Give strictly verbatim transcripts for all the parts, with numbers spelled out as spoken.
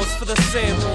Thanks for the sample.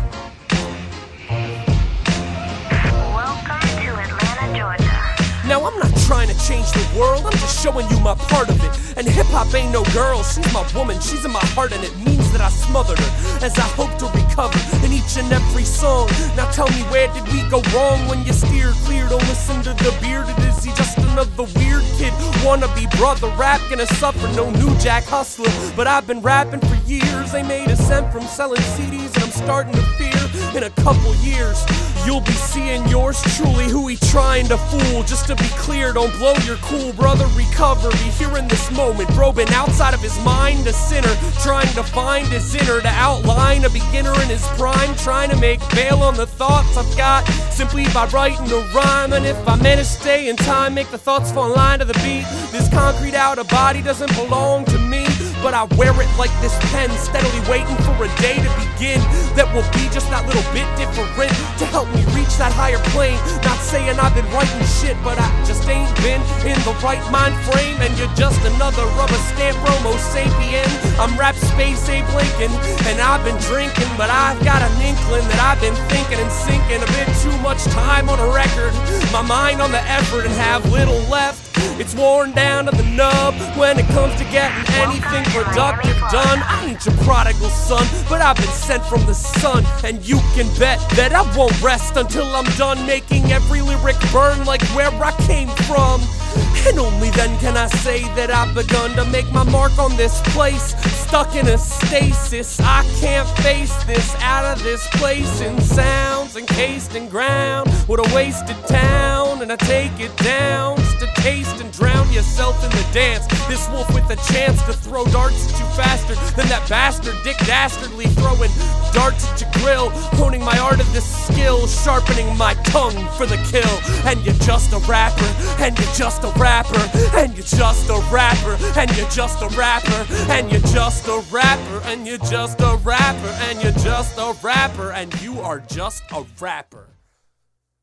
Welcome to Atlanta, Georgia. Now I'm not trying to change the world, I'm just showing you my part of it. And hip-hop ain't no girl, she's my woman, she's in my heart, and it means that I smothered her as I hope to recover in each and every song. Now tell me, where did we go wrong when you steered clear? Don't listen to the bearded, is he just another weird kid? Wanna be brother rap, gonna suffer, no new jack hustler. But I've been rapping for years, they made a cent from selling C Ds, and I'm starting to fear in a couple years you'll be seeing yours truly, who he trying to fool. Just to be clear, don't blow your cool, brother, recover. Be here in this moment, bro, been outside of his mind, a sinner, trying to find his inner, to outline a beginner in his prime, trying to make bail on the thoughts I've got, simply by writing a rhyme. And if I manage to stay in time, make the thoughts fall in line to the beat. This concrete outer body doesn't belong to me, but I wear it like this pen, steadily waiting for a day to begin that will be just that little bit different to help me reach that higher plane. Not saying I've been writing shit, but I just ain't been in the right mind frame. And you're just another rubber stamp Homo sapien. I'm rap space Abe Lincoln, and I've been drinking, but I've got an inkling that I've been thinking and sinking a bit too much time on a record, my mind on the effort, and have little left. It's worn down to the nub when it comes to getting anything productive done. I ain't your prodigal son, but I've been sent from the sun, and you can bet that I won't rest until I'm done making every lyric burn like where I came from. And only then can I say that I've begun to make my mark on this place. Stuck in a stasis, I can't face this. Out of this place in sounds encased in ground. What a wasted town, and I take it down just to taste and drown yourself in the dance. This wolf with a chance to throw darts at you faster than that bastard Dick Dastardly throwing darts at your grill. Honing my art of this skill, sharpening my tongue for the kill. And you're just a rapper, and you're just a rapper, and you're just a rapper, and you're just a rapper, and you're just a rapper, and you're just a rapper, and you're just a rapper, and you are just a rapper.